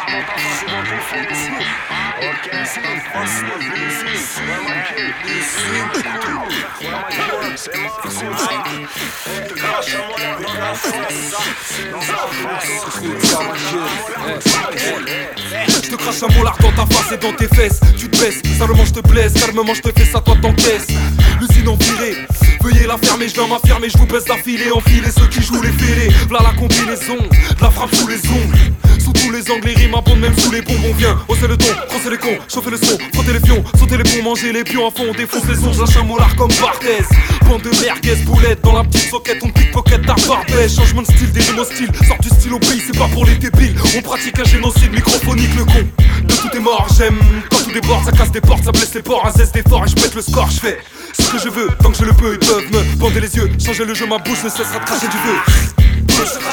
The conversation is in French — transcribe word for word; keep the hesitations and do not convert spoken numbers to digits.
Je te crache un molar dans ta face et dans tes fesses. Tu te baisses, simplement je te blesse. Calmement je te fais ça, toi t'encaisses. L'usine en virée, veuillez la fermer, je viens m'affirmer. Je vous baisse d'affilée, enfiler ceux qui jouent les fêlés. V'là la combinaison, de la frappe sous les ongles. Sous tous les angles, les rimes abondent même sous les bonbons. Viens, hausser le ton, crosser les cons, chauffer le son, frotter les pions, sauter les ponts, manger les pions à fond, on défonce les ondes, lâche un molar comme Barthez. Bande de merguez, boulettes dans la petite soquette, on pickpocket ta barbèche. Changement de style, des rimes hostiles, sort du style au pays, c'est pas pour les débiles. On pratique un génocide microphonique, le con. De tout est mort, j'aime quand tout déborde, ça casse des portes, ça blesse les porcs, un zeste d'effort et je pète le score, je fais ce que je veux, tant que je le peux, ils peuvent me bander les yeux, changer le jeu, ma bouche ne cessera de cracher du feu.